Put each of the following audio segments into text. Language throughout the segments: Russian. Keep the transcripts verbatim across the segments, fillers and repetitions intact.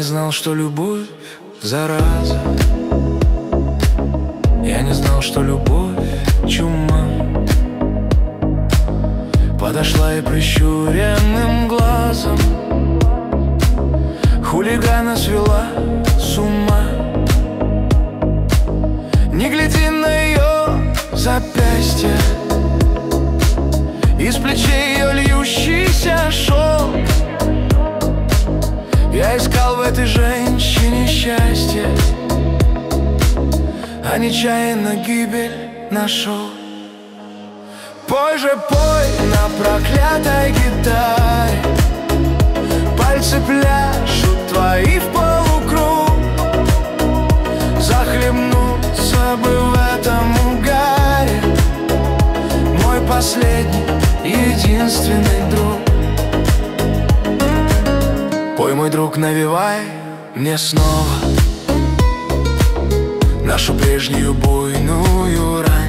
не знал, что любовь зараза. Я не знал, что любовь чума. Подошла и прищуренным глазом хулигана свела с ума. Не гляди на ее запястье, из плечей ее льющийся шелк. Я искал в этой женщине счастье, а нечаянно гибель нашел. Пой же, пой на проклятой гитаре, пальцы пляшут твои в полукруг. Захлебнуться бы в этом угаре, мой последний, единственный друг. Пой, мой друг, навевай мне снова нашу прежнюю буйную рань.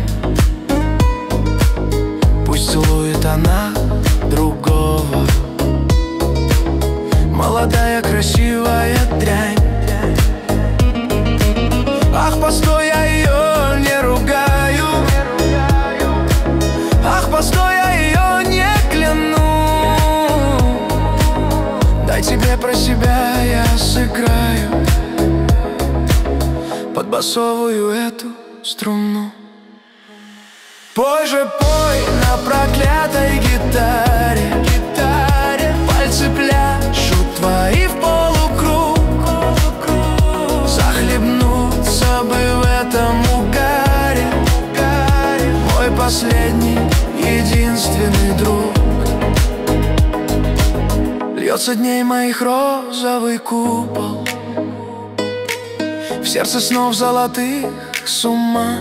Пусть целует она другого, молодая красивая дрянь. Ах, постой, я ее не ругаю. Ах, постой, я ее не кляну. Дай тебе про себя я сыграю под басовую эту струну. Пой же, пой на проклятой гитаре, гитаре. Пальцы пляшут твои в полукруг. Захлебнуться бы в этом угаре, мой последний, единственный друг. Льется дней моих розовый купол, в сердце снов золотых с ума.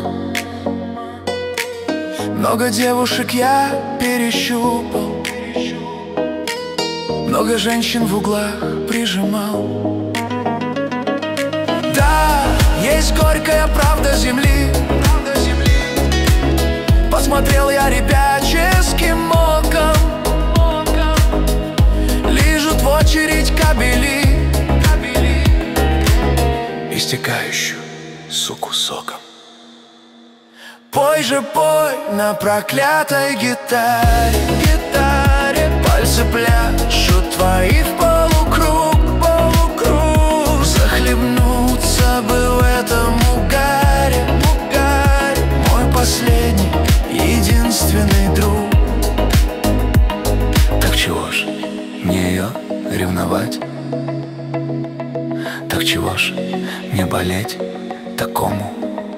Много девушек я перещупал, много женщин в углах прижимал. Да, есть горькая правда земли. Посмотрел я ребяческим оком, лижут в очередь кабели, истекающую суку соком. Пой же, пой на проклятой гитаре, гитаре. Пальцы пляшут твои в полукруг, полукруг. Захлебнуться бы в этом угаре, угаре, мой последний, единственный друг. Так чего ж мне ее ревновать? Так чего ж мне болеть такому?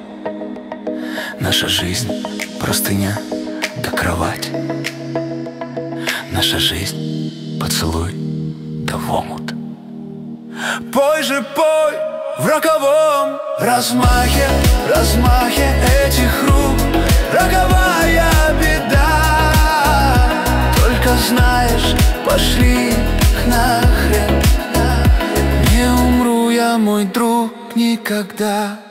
Наша жизнь — простыня да кровать. Наша жизнь — поцелуй да в омут. Пой же, пой в роковом размахе, размахе этих рук. Роковая беда, только знаешь, пошли их нахрен. Не умру я, мой друг, никогда.